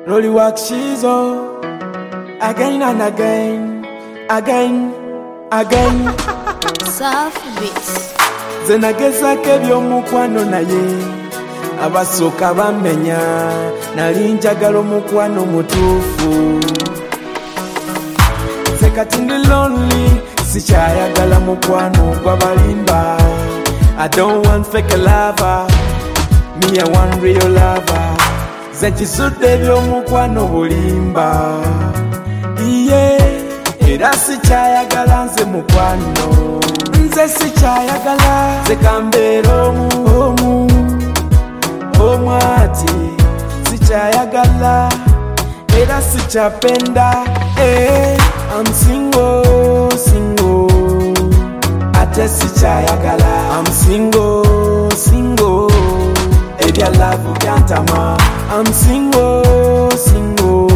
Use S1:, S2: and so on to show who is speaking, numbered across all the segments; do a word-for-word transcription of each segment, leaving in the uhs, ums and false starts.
S1: Rolly walk shizo again and again, again, again.
S2: Soft beats.
S1: Zenageza kebyomukwano naye abasooka bamenya nali njagala omukwano mutuufu. Nze kati ndi lonely sikyayagala mukwano gw'abalimba. I don't want fake lover, me I want real lover. Nze nkisudde ebyomukwano bulimba. Iye era sikyayagala nze mukwano. Nze sikyayagala nze kambeera omu omu omwati. Sikyayagala era sikyapenda. Eh, I'm single, single. Ate sikyayagala. I'm single, single. Ebya love byantama. I'm single, single.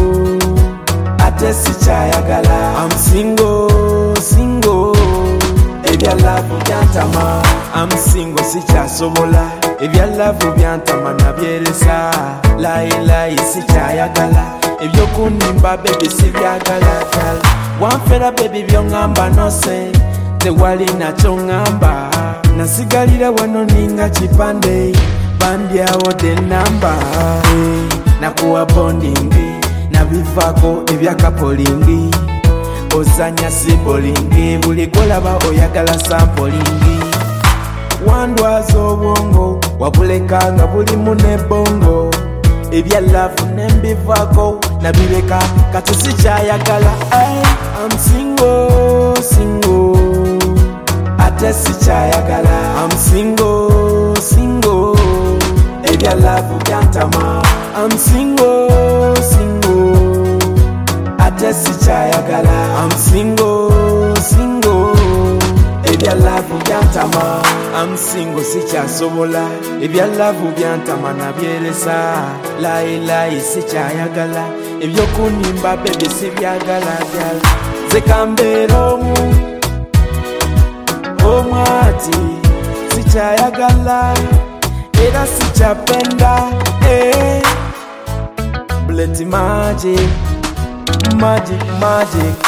S1: Ate sikyayagala. I'm single, single. Ebya love byantama. I'm single sikyasobola. Ebya love byantama nabyeresa. Layi layi sikyayagala. Ebyokunimba baby sibyagala gala. Wanfera baby byongamba nose. Tewali nakyo ngamba. Nasigalira wano ninga kipande. Bandyawo the number. Hey, nakuwa bondingi. Nabivako ebyakapolingi. Ozanya sibolingi. Buli golaba oyagala sampolingi. Wandwaza obwongo wabulekanga buli munebongo. Ebya love nembivako nabireka kati sikyayagala. I'm single, single. Ate sikyayagala. I'm single, single. Ebya love byantama. I'm single, single. Ate sikyayagala. I'm single, single. Ebya love byantama. I'm single sikyasobola. Ebya love byantama nabyeresa. Layi layi sikyayagala. Ebyokunimba baby sibyagala gala. Nze kambeera omu omwati. Sikyayagala era sikyapenda. Eh, Bullet magic, magic, magic.